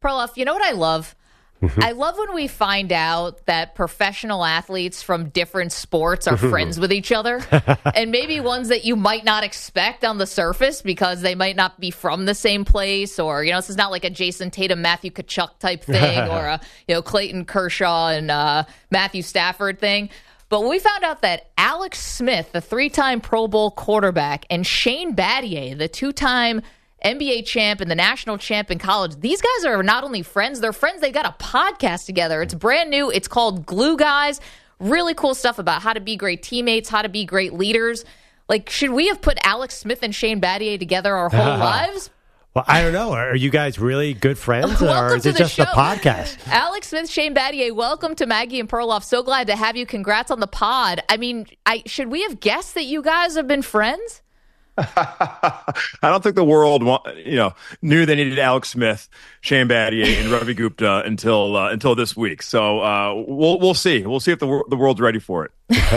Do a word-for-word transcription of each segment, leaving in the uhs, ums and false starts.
Perloff, you know what I love? I love when we find out that professional athletes from different sports are friends with each other, and maybe ones that you might not expect on the surface because they might not be from the same place, or, you know, this is not like a Jason Tatum, Matthew Tkachuk type thing, or a, you know, Clayton Kershaw and uh, Matthew Stafford thing. But when we found out that Alex Smith, the three-time Pro Bowl quarterback, and Shane Battier, the two-time N B A champ and the national champ in college, these guys are not only friends, they're friends. They got a podcast together. It's brand new. It's called Glue Guys. Really cool stuff about how to be great teammates, how to be great leaders. Like, should we have put Alex Smith and Shane Battier together our whole lives? Well, I don't know. Are you guys really good friends, or is it just a podcast? Alex Smith, Shane Battier, welcome to Maggie and Perloff. So glad to have you. Congrats on the pod. I mean, I should we have guessed that you guys have been friends? I don't think the world, you know, knew they needed Alex Smith, Shane Battier, and Ravi Gupta until uh, until this week. So uh, we'll we'll see. We'll see if the wor- the world's ready for it.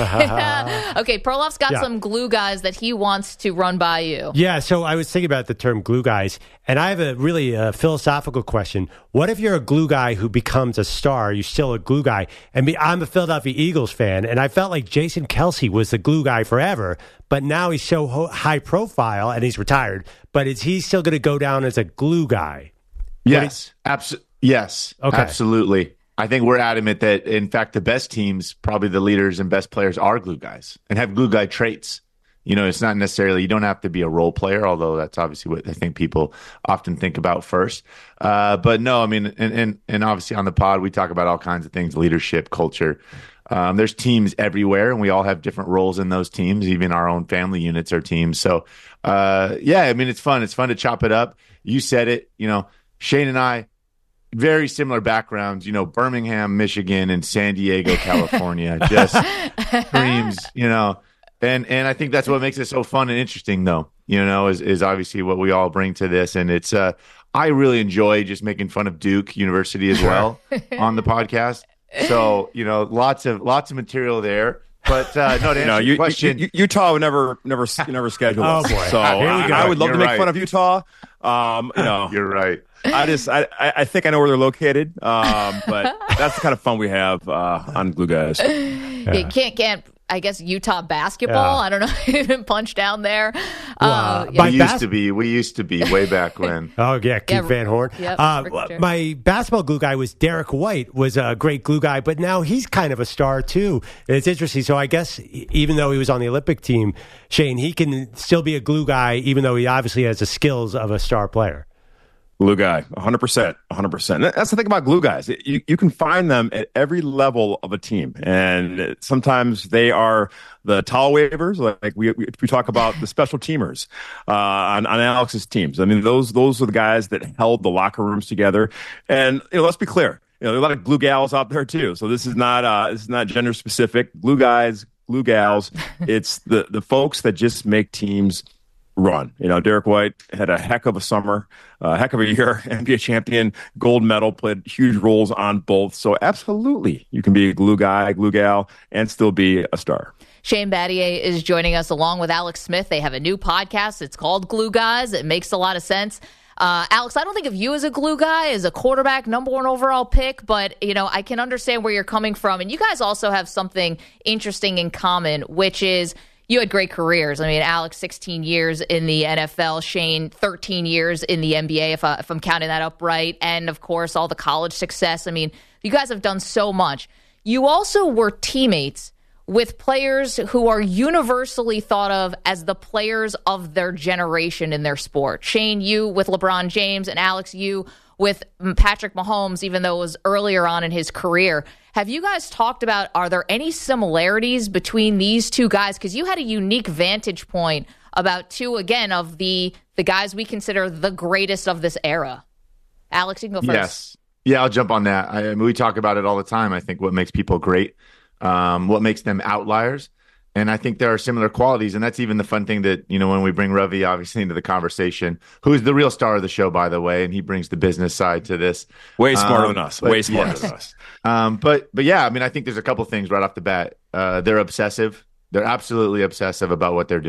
Okay, Perloff's got yeah. some glue guys that he wants to run by you. Yeah, so I was thinking about the term glue guys, and I have a really uh, philosophical question. What if you're a glue guy who becomes a star? You're still a glue guy. And me, I'm a Philadelphia Eagles fan, and I felt like Jason Kelce was the glue guy forever, but now he's so ho- high profile, and he's retired. But is he still going to go down as a glue guy? Yes, abso- yes, okay. absolutely. I think we're adamant that, in fact, the best teams, probably the leaders and best players, are glue guys and have glue guy traits. You know, it's not necessarily, you don't have to be a role player, although that's obviously what I think people often think about first. Uh, but no, I mean, and, and and obviously on the pod, we talk about all kinds of things, leadership, culture. Um, there's teams everywhere, and we all have different roles in those teams. Even our own family units are teams. So, uh, yeah, I mean, it's fun. It's fun to chop it up. You said it, you know, Shane and I, very similar backgrounds, you know, Birmingham, Michigan, and San Diego, California. Just screams, you know. And and I think that's what makes it so fun and interesting, though, you know, is, is obviously what we all bring to this. And it's, uh, I really enjoy just making fun of Duke University as well on the podcast. So, you know, lots of lots of material there. But uh, no, to answer no, your you, question, you, Utah would never, never, never schedule Oh, us. boy. So Here we I, go. I would love You're to make right. fun of Utah. Um, you know, you're right. I just, I, I think I know where they're located. Um, but that's the kind of fun we have uh, on Glue Guys. Yeah. You can't, can't, I guess, Utah basketball. Yeah. I don't know. Even punch down there. Well, uh, uh, yeah. my we bas- used to be, we used to be way back when. Oh, yeah, Keith Yeah, Van Horn. yep, uh, Rick Jerry. my basketball glue guy was Derek White, was a great glue guy, but now he's kind of a star, too. And it's interesting. So I guess even though he was on the Olympic team, Shane, he can still be a glue guy, even though he obviously has the skills of a star player. Glue guy, one hundred percent, one hundred percent. That's the thing about glue guys. You, you can find them at every level of a team. And sometimes they are the towel wavers, like we we, we talk about the special teamers uh, on, on Alex's teams. I mean, those those are the guys that held the locker rooms together. And you know, let's be clear, you know, there are a lot of glue gals out there too. So this is not uh, this is not gender specific. Glue guys, glue gals. It's the the folks that just make teams run. You know, Derek White had a heck of a summer, a uh, heck of a year, N B A champion, gold medal, played huge roles on both. So absolutely, you can be a glue guy, glue gal, and still be a star. Shane Battier is joining us along with Alex Smith. They have a new podcast. It's called Glue Guys. It makes a lot of sense. Uh, Alex, I don't think of you as a glue guy, as a quarterback, number one overall pick, but, you know, I can understand where you're coming from. And you guys also have something interesting in common, which is you had great careers. I mean, Alex, sixteen years in the N F L, Shane, thirteen years in the N B A, if, I, if I'm counting that up right. And, of course, all the college success. I mean, you guys have done so much. You also were teammates with players who are universally thought of as the players of their generation in their sport. Shane, you with LeBron James, and Alex, you with Patrick Mahomes, even though it was earlier on in his career. Have you guys talked about, are there any similarities between these two guys? Because you had a unique vantage point about two, again, of the the guys we consider the greatest of this era. Alex, you can go first. Yes. Yeah, I'll jump on that. I, I mean, we talk about it all the time. I think what makes people great, um, what makes them outliers. And I think there are similar qualities. And that's even the fun thing that, you know, when we bring Ravi, obviously, into the conversation, who's the real star of the show, by the way, and he brings the business side to this. Way smarter um, than us. But, Way smarter yes. than us. Um, but, but yeah, I mean, I think there's a couple things right off the bat. Uh, they're obsessive. They're absolutely obsessive about what they're doing.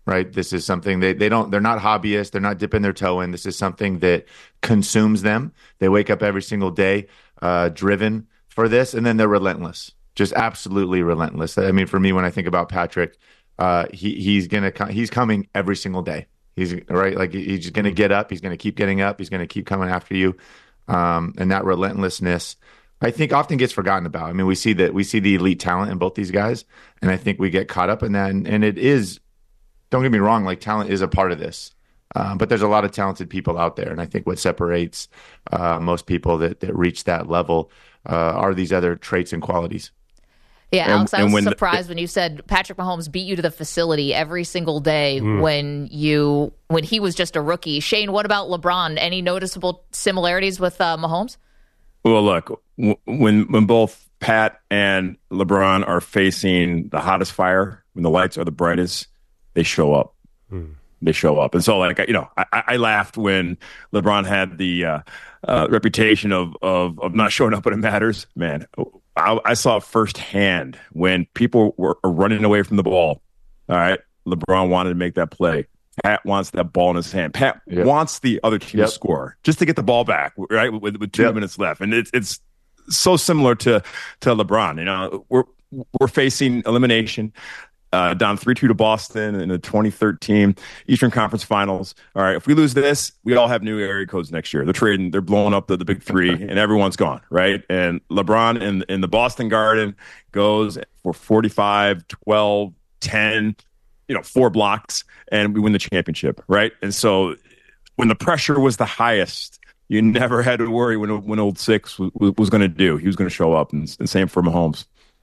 right? This is something they, they don't, they're not hobbyists. They're not dipping their toe in. This is something that consumes them. They wake up every single day uh, driven for this, and then they're relentless, just absolutely relentless. I mean, for me, when I think about Patrick, uh, he he's gonna he's coming every single day. He's right, like he's just gonna get up. He's gonna keep getting up. He's gonna keep coming after you, um, and that relentlessness, I think, often gets forgotten about. I mean, we see that we see the elite talent in both these guys, and I think we get caught up in that. And, and it is, don't get me wrong, like talent is a part of this, um, but there's a lot of talented people out there, and I think what separates uh, most people that that reach that level uh, are these other traits and qualities. Yeah, Alex, and, I was and when surprised the, when you said Patrick Mahomes beat you to the facility every single day mm. when you when he was just a rookie. Shane, what about LeBron? Any noticeable similarities with uh, Mahomes? Well, look, w- when when both Pat and LeBron are facing the hottest fire, when the lights are the brightest, they show up. Mm. They show up. And so, like, you know, I, I laughed when LeBron had the uh, uh, reputation of, of of not showing up when it matters. Man, I, I saw firsthand when people were running away from the ball. All right, LeBron wanted to make that play. Pat wants that ball in his hand. Pat yep. wants the other team yep. to score just to get the ball back, right, with, with two yep. minutes left. And it's it's so similar to to LeBron. You know, we're we're facing elimination. Uh, down three two to Boston in the twenty thirteen Eastern Conference Finals. All right, if we lose this, we all have new area codes next year. They're trading, they're blowing up the, the big three, and everyone's gone, right? And LeBron in, in the Boston Garden goes for forty-five, twelve, ten, you know, four blocks, and we win the championship, right? And so when the pressure was the highest, you never had to worry when, when old Six was, was going to do. He was going to show up, and, and same for Mahomes.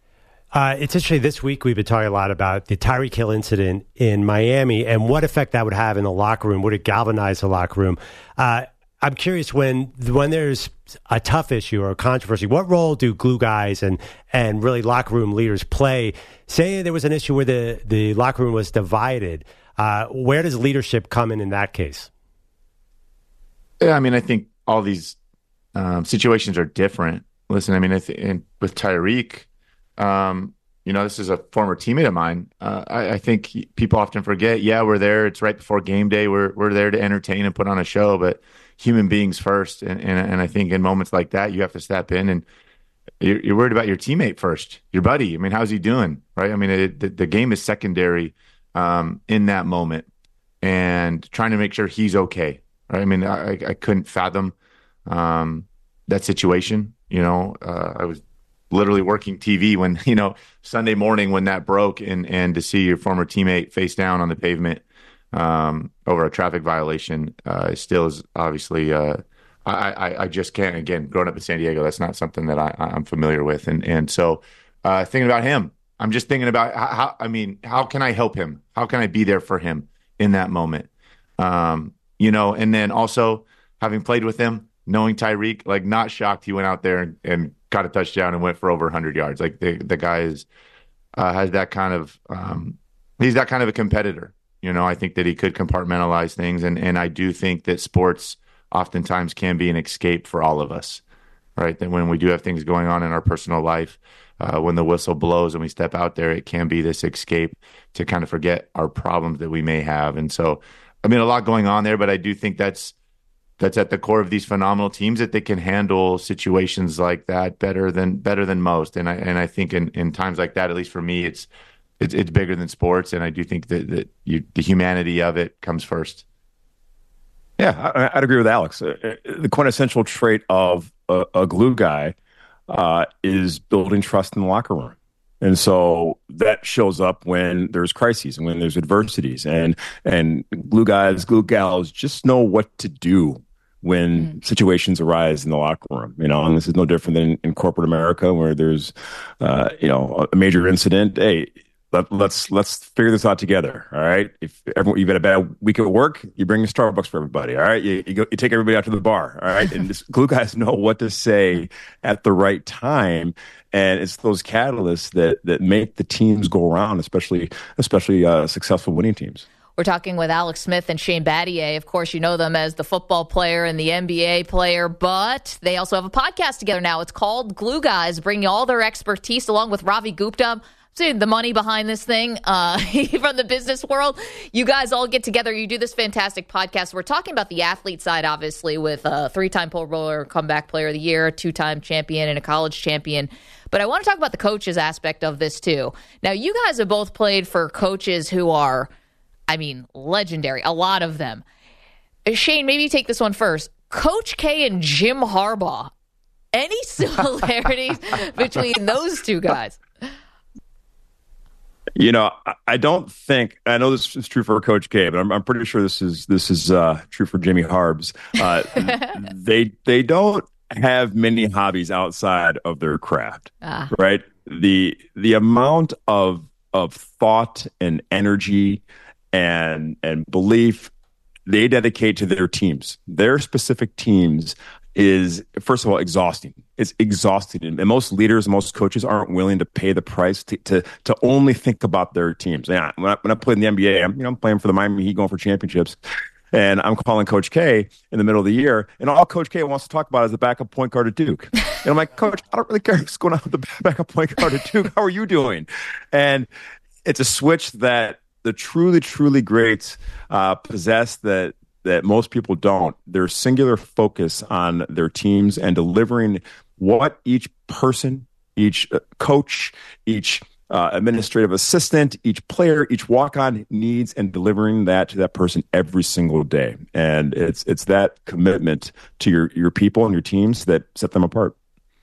Uh, it's interesting, this week we've been talking a lot about the Tyreek Hill incident in Miami and what effect that would have in the locker room. Would it galvanize the locker room? Uh, I'm curious, when when there's a tough issue or a controversy, what role do glue guys and, and really locker room leaders play? Say there was an issue where the, the locker room was divided. Uh, where does leadership come in in that case? Yeah, I mean, I think all these um, situations are different. Listen, I mean, I th- with Tyreek, Um, you know, this is a former teammate of mine. Uh, I, I think people often forget, yeah, we're there. It's right before game day. We're we're there to entertain and put on a show, but human beings first. And and, and I think in moments like that, you have to step in and you're, you're worried about your teammate first, your buddy. I mean, how's he doing, right? I mean, it, the, the game is secondary um, in that moment, and trying to make sure he's okay, right? I mean, I, I couldn't fathom um, that situation. You know, uh, I was literally working T V when, you know, Sunday morning when that broke, and, and to see your former teammate face down on the pavement um, over a traffic violation uh, still is obviously, uh, I, I, I just can't, again, growing up in San Diego, that's not something that I, I'm familiar with. And, and so uh, thinking about him, I'm just thinking about how, how, I mean, how can I help him? How can I be there for him in that moment? Um, you know, and then also having played with him, knowing Tyreek, like, not shocked he went out there and, and got a touchdown and went for over one hundred yards. Like, the the guy is uh, has that kind of um, he's that kind of a competitor. You know, I think that he could compartmentalize things, and and I do think that sports oftentimes can be an escape for all of us, right? That when we do have things going on in our personal life, uh, when the whistle blows and we step out there, it can be this escape to kind of forget our problems that we may have. And so, I mean, a lot going on there, but I do think that's that's at the core of these phenomenal teams, that they can handle situations like that better than better than most. And I and I think in, in times like that, at least for me, it's it's it's bigger than sports. And I do think that, that you, the humanity of it comes first. Yeah, I, I'd agree with Alex. Uh, the quintessential trait of a, a glue guy uh, is building trust in the locker room. And so that shows up when there's crises and when there's adversities, and and glue guys, glue gals just know what to do when mm. situations arise in the locker room. You know, and this is no different than in corporate America, where there's, uh, you know, a major incident. Hey, let, let's let's figure this out together. All right. If everyone, you've had a bad week at work, you bring a Starbucks for everybody. All right. You you, go, you take everybody out to the bar. All right. And this, glue guys know what to say at the right time. And it's those catalysts that that make the teams go around, especially especially uh, successful winning teams. We're talking with Alex Smith and Shane Battier. Of course, you know them as the football player and the N B A player, but they also have a podcast together now. It's called Glue Guys, bringing all their expertise along with Ravi Gupta, See the money behind this thing uh, from the business world. You guys all get together. You do this fantastic podcast. We're talking about the athlete side, obviously, with a three-time Pro Bowler, comeback player of the year, two-time champion, and a college champion. But I want to talk about the coaches aspect of this, too. Now, you guys have both played for coaches who are, I mean, legendary, a lot of them. Shane, maybe you take this one first. Coach K and Jim Harbaugh. Any similarities between those two guys? You know, I don't think I know this is true for Coach K, but I'm, I'm pretty sure this is this is uh, true for Jimmy Harbs. Uh, they they don't have many hobbies outside of their craft, ah. right? The the amount of of thought and energy and and belief they dedicate to their teams, their specific teams, is, first of all, exhausting. It's exhausting. And most leaders, most coaches aren't willing to pay the price to to, to only think about their teams. Yeah, when I, when I played in the N B A, I'm, you know, I'm playing for the Miami Heat, going for championships. And I'm calling Coach K in the middle of the year, and all Coach K wants to talk about is the backup point guard at Duke. And I'm like, Coach, I don't really care what's going on with the backup point guard at Duke. How are you doing? And it's a switch that the truly, truly greats uh, possess that that most people don't. Their singular focus on their teams and delivering what each person, each uh, coach, each uh, administrative assistant, each player, each walk-on needs, and delivering that to that person every single day. And it's it's that commitment to your your people and your teams that set them apart.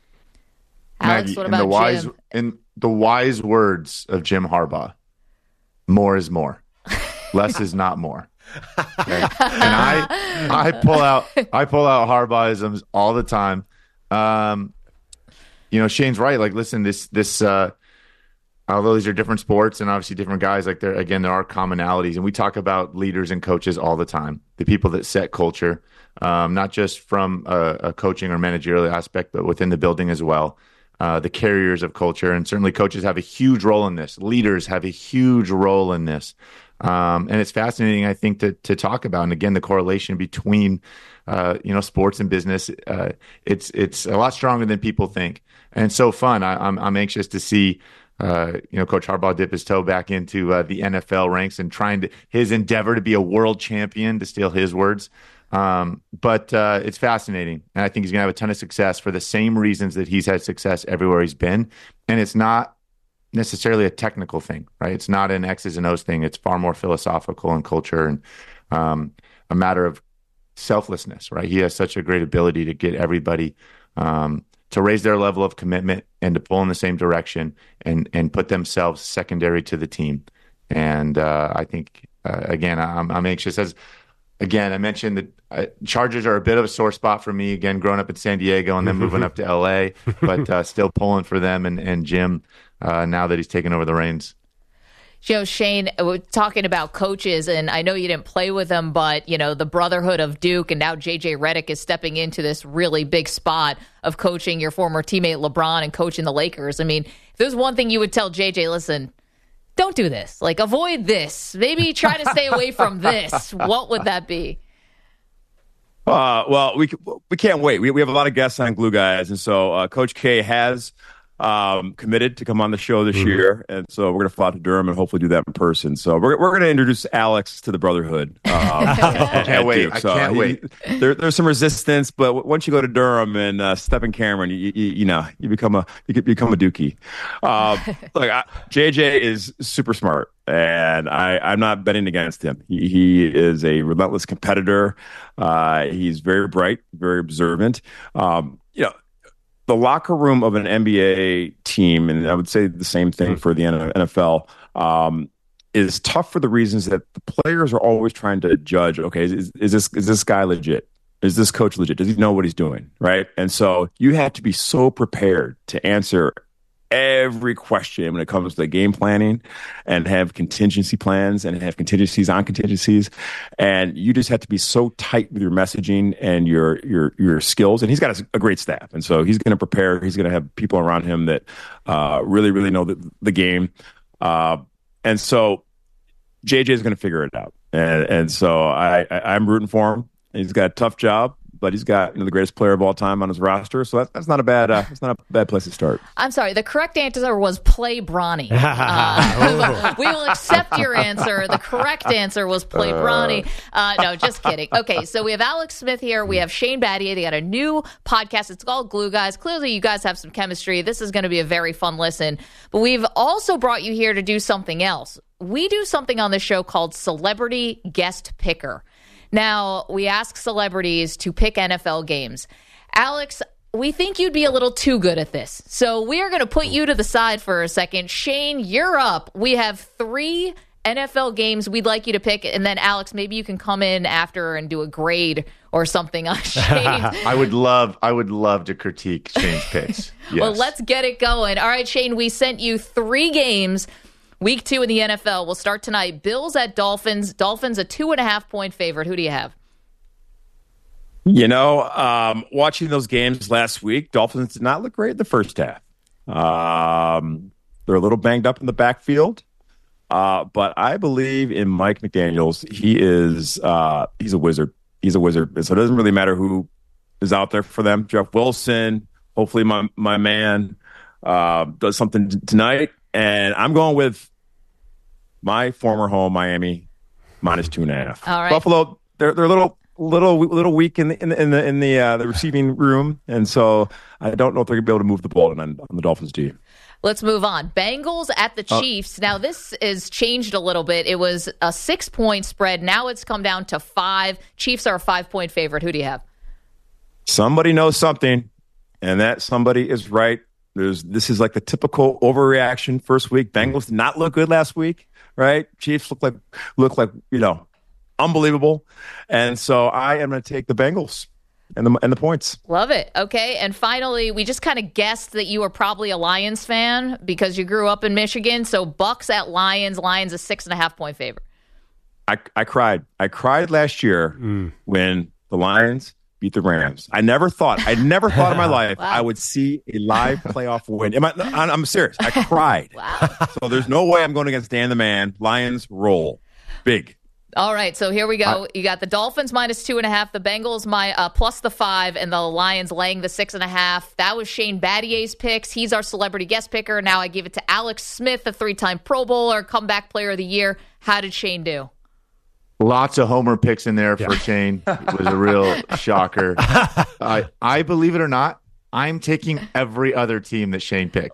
Alex, Maggie, what about in the wise, Jim? In the wise words of Jim Harbaugh, more is more. Less is not more. Okay? And I I pull out I pull out Harbaughisms all the time. Um, you know, Shane's right. Like, listen, this this uh, although these are different sports and obviously different guys, like there again there are commonalities, and we talk about leaders and coaches all the time. The people that set culture, um, not just from a, a coaching or managerial aspect, but within the building as well. Uh, the carriers of culture, and certainly coaches have a huge role in this. Leaders have a huge role in this. Um, and it's fascinating, I think, to to talk about. And again, the correlation between, uh, you know, sports and business, uh, it's it's a lot stronger than people think, and it's so fun. I, I'm I'm anxious to see, uh, you know, Coach Harbaugh dip his toe back into uh, the N F L ranks and trying to his endeavor to be a world champion, to steal his words. Um, but uh, it's fascinating, and I think he's going to have a ton of success for the same reasons that he's had success everywhere he's been. And it's not necessarily a technical thing, right? It's not an X's and O's thing. It's far more philosophical and culture and um, a matter of selflessness, right? He has such a great ability to get everybody um, to raise their level of commitment and to pull in the same direction and and put themselves secondary to the team. And uh, I think, uh, again, I'm, I'm anxious. As again, I mentioned that uh, Chargers are a bit of a sore spot for me, again, growing up in San Diego and then moving up to L A, but uh, still pulling for them and, and Jim. Uh, now that he's taken over the reins. You know, Shane, we're talking about coaches, and I know you didn't play with them, but, you know, the brotherhood of Duke, and now J J Redick is stepping into this really big spot of coaching your former teammate LeBron and coaching the Lakers. I mean, if there's one thing you would tell J J, listen, don't do this. Like, avoid this. Maybe try to stay away from this. What would that be? Uh, well, we we can't wait. We, we have a lot of guests on Glue Guys, and so uh, Coach K has Um, committed to come on the show this mm-hmm. year, and so we're going to fly out to Durham and hopefully do that in person. So we're we're going to introduce Alex to the Brotherhood. Um, I can't wait. Duke. I so can't he, wait. There, there's some resistance, but once you go to Durham and uh, step in Cameron, you, you you know you become a you become a Dookie. Uh, look, I, J J is super smart, and I I'm not betting against him. He he is a relentless competitor. Uh, he's very bright, very observant. Um, you know. The locker room of an N B A team, and I would say the same thing for the N F L, um, is tough for the reasons that the players are always trying to judge. Okay, is, is this is this guy legit? Is this coach legit? Does he know what he's doing? Right, and so you have to be so prepared to answer every question when it comes to game planning and have contingency plans and have contingencies on contingencies. And you just have to be so tight with your messaging and your, your, your skills. And he's got a, a great staff. And so he's going to prepare, he's going to have people around him that uh, really, really know the, the game. Uh, and so J J is going to figure it out. And, and so I, I, I'm rooting for him. He's got a tough job, but he's got you know, the greatest player of all time on his roster, so that, that's not a bad uh, that's not a bad place to start. I'm sorry. The correct answer was play Bronny. Uh, we will accept your answer. The correct answer was play Bronny. Uh, no, just kidding. Okay, so we have Alex Smith here. We have Shane Battier. They got a new podcast. It's called Glue Guys. Clearly, you guys have some chemistry. This is going to be a very fun listen. But we've also brought you here to do something else. We do something on the show called Celebrity Guest Picker. Now, we ask celebrities to pick N F L games. Alex, we think you'd be a little too good at this. So we are going to put you to the side for a second. Shane, you're up. We have three N F L games we'd like you to pick. And then, Alex, maybe you can come in after and do a grade or something on Shane. I would love I would love to critique Shane's picks. Yes. Well, let's get it going. All right, Shane, we sent you three games. Week two in the N F L. We'll start tonight. Bills at Dolphins. Dolphins a two and a half point favorite. Who do you have? You know, um, watching those games last week, Dolphins did not look great in the first half. Um, they're a little banged up in the backfield, uh, but I believe in Mike McDaniels. He is uh, he's a wizard. He's a wizard. So it doesn't really matter who is out there for them. Jeff Wilson, hopefully my my man uh, does something t- tonight. And I'm going with my former home, Miami, minus two and a half. All right. Buffalo, they're they're a little little little weak in the in the in the in the, uh, the receiving room, and so I don't know if they're going to be able to move the ball on, on the Dolphins' team. Let's move on. Bengals at the Chiefs. Uh, now, this has changed a little bit. It was a six-point spread. Now it's come down to five. Chiefs are a five-point favorite. Who do you have? Somebody knows something, and that somebody is right. There's, this is like the typical overreaction first week. Bengals did not look good last week, right? Chiefs look like look like you know unbelievable, and so I am going to take the Bengals and the and the points. Love it. Okay, and finally, we just kind of guessed that you were probably a Lions fan because you grew up in Michigan. So Bucks at Lions. Lions a six and a half point favorite. I I cried. I cried last year mm. when the Lions beat the Rams. I never thought, I never thought in my life wow. I would see a live playoff win. Am I, I'm serious. I cried. Wow. So there's no way I'm going against Dan the Man. Lions roll. Big. All right, so here we go. You got the Dolphins minus two and a half, the Bengals my uh, plus the five, and the Lions laying the six and a half. That was Shane Battier's picks. He's our celebrity guest picker. Now I give it to Alex Smith, a three-time Pro Bowler, comeback player of the year. How did Shane do? Lots of homer picks in there for yeah. Shane. It was a real shocker. I, I believe it or not, I'm taking every other team that Shane picked.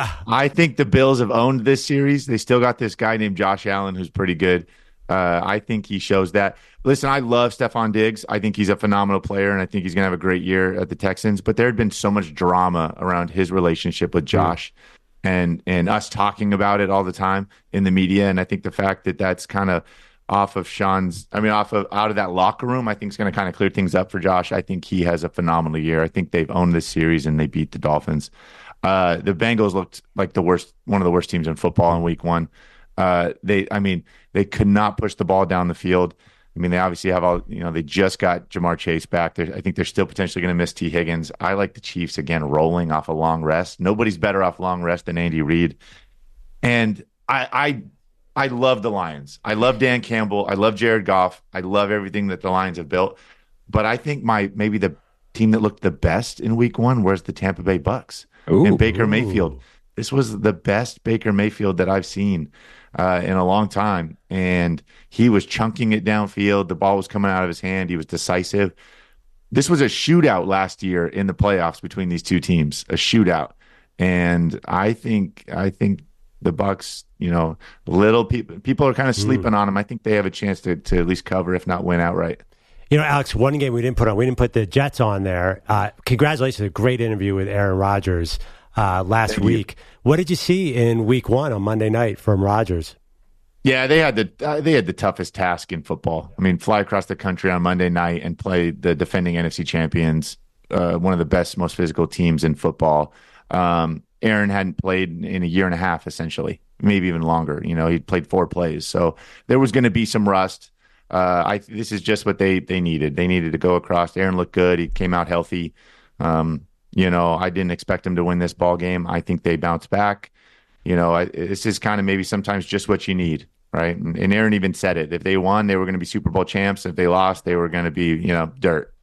I think the Bills have owned this series. They still got this guy named Josh Allen who's pretty good. Uh, I think he shows that. Listen, I love Stephon Diggs. I think he's a phenomenal player, and I think he's going to have a great year at the Texans. But there had been so much drama around his relationship with Josh mm. and, and us talking about it all the time in the media. And I think the fact that that's kind of off of Sean's, I mean, off of out of that locker room, I think is going to kind of clear things up for Josh. I think he has a phenomenal year. I think they've owned this series and they beat the Dolphins. Uh, the Bengals looked like the worst, one of the worst teams in football in week one. Uh, they, I mean, they could not push the ball down the field. I mean, they obviously have all, you know, they just got Jamar Chase back. They're, I think they're still potentially going to miss T. Higgins. I like the Chiefs again, rolling off a long rest. Nobody's better off long rest than Andy Reid. And I, I, I love the Lions. I love Dan Campbell. I love Jared Goff. I love everything that the Lions have built. But I think my maybe the team that looked the best in week one was the Tampa Bay Bucks. Ooh, and Baker ooh. Mayfield. This was the best Baker Mayfield that I've seen uh, in a long time. And he was chunking it downfield. The ball was coming out of his hand. He was decisive. This was a shootout last year in the playoffs between these two teams, a shootout. And I think I think the Bucks, you know, little people people are kind of sleeping mm. on them. I think they have a chance to to at least cover, if not win outright. You know, Alex, one game we didn't put on, we didn't put the Jets on there. Uh, congratulations, a great interview with Aaron Rodgers uh, last Thank week. You. What did you see in week one on Monday night from Rodgers? Yeah, they had the uh, they had the toughest task in football. I mean, fly across the country on Monday night and play the defending N F C champions, uh, one of the best, most physical teams in football. Um, Aaron hadn't played in a year and a half, essentially, maybe even longer. You know, he'd played four plays. So there was going to be some rust. Uh, I This is just what they, they needed. They needed to go across. Aaron looked good. He came out healthy. Um, you know, I didn't expect him to win this ball game. I think they bounced back. You know, I, this is kind of maybe sometimes just what you need, right? And, and Aaron even said it. If they won, they were going to be Super Bowl champs. If they lost, they were going to be, you know, dirt.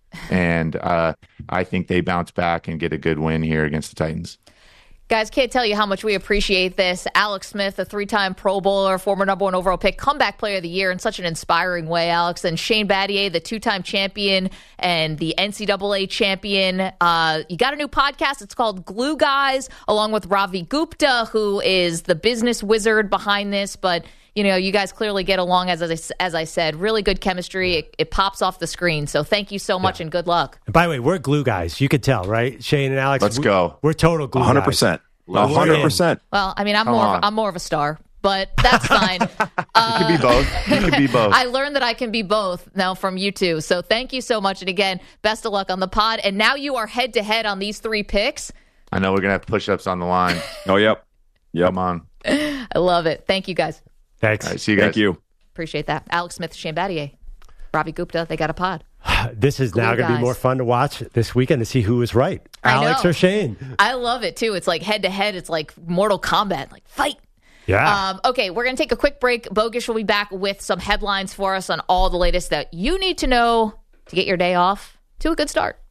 And uh, I think they bounce back and get a good win here against the Titans. Guys, can't tell you how much we appreciate this. Alex Smith, a three-time Pro Bowler, former number one overall pick, comeback player of the year in such an inspiring way, Alex. And Shane Battier, the two-time champion and the N C double A champion. Uh, you got a new podcast. It's called Glue Guys, along with Ravi Gupta, who is the business wizard behind this. But, you know, you guys clearly get along, as I, as I said. Really good chemistry. It, it pops off the screen. So thank you so much, yeah. and good luck. And by the way, we're glue guys. You could tell, right? Shane and Alex. Let's we, go. We're total glue one hundred percent. guys. one hundred percent. Well, I mean, I'm Come more on. of, I'm more of a star, but that's fine. uh, You could be both. You could be both. I learned that I can be both now from you two. So thank you so much. And again, best of luck on the pod. And now you are head to head on these three picks. I know we're going to have push-ups on the line. Oh, yep. Yep. Come on. I love it. Thank you, guys. Thanks. All right, see you guys. Thank you. Appreciate that. Alex Smith, Shane Battier, Ravi Gupta, they got a pod. This is now Glue going to be guys. more fun to watch this weekend to see who was right, I Alex know. or Shane. I love it, too. It's like head to head. It's like Mortal Kombat, like fight. Yeah. Um, okay, we're going to take a quick break. Bogish will be back with some headlines for us on all the latest that you need to know to get your day off to a good start.